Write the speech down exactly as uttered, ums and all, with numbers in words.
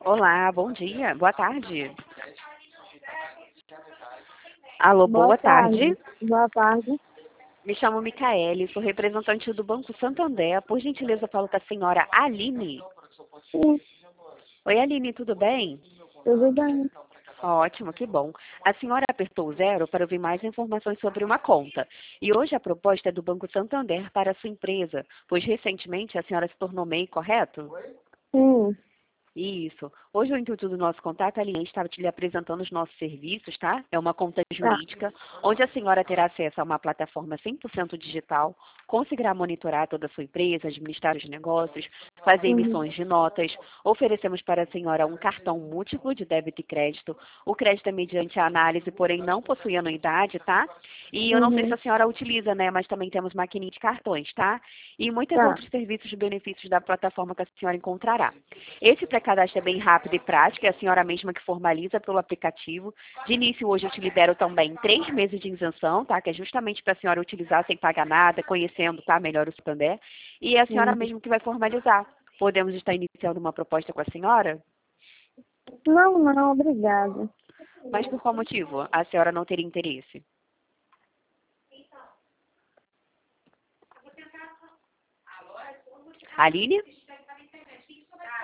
Olá, bom dia, boa tarde. Alô, Boa boa tarde. tarde. Boa tarde. Me chamo Micaele, sou representante do Banco Santander. Por gentileza, eu falo com a senhora Aline. Sim, Oi, Aline, tudo bem? tudo bem. Ótimo, que bom. A senhora apertou o zero para ouvir mais informações sobre uma conta. E hoje a proposta é do Banco Santander para a sua empresa, pois recentemente a senhora se tornou MEI, correto? Sim, Isso. Hoje o intuito do nosso contato, Aline, estava te lhe apresentando os nossos serviços, tá? É uma conta tá. jurídica, onde a senhora terá acesso a uma plataforma cem por cento digital, conseguirá monitorar toda a sua empresa, administrar os negócios, fazer Uhum. emissões de notas. Oferecemos para a senhora um cartão múltiplo de débito e crédito. O crédito é mediante a análise, porém não possui anuidade, tá? E eu não sei se Uhum. a senhora utiliza, né? Mas também temos maquininha de cartões, tá? E muitos Tá. outros serviços e benefícios da plataforma que a senhora encontrará. Esse pré-cadastro é bem rápido e prático, é a senhora mesma que formaliza pelo aplicativo. De início, hoje eu te libero também três meses de isenção, tá? Que é justamente para a senhora utilizar sem pagar nada, conhecendo, tá? Melhor o Santander. E é a senhora Uhum. mesma que vai formalizar. Podemos estar iniciando uma proposta com a senhora? Não, não, obrigada. Mas por qual motivo a senhora não teria interesse? Aline?